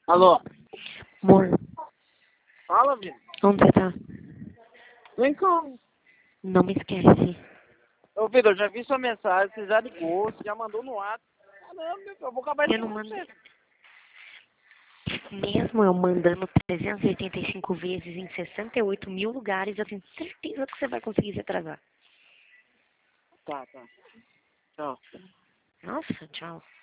Alô? Amor, Fala, vida. onde você tá? Vem cá. Não me esquece. Ô, Vitor, eu já vi sua mensagem, você já ligou, você já mandou no WhatsApp. Caramba, eu vou acabar Eu não esquecendo mando. você. Mesmo eu mandando 385 vezes em 68 mil lugares, eu tenho certeza que você vai conseguir se atrasar. Tá. Tchau. Nossa, tchau.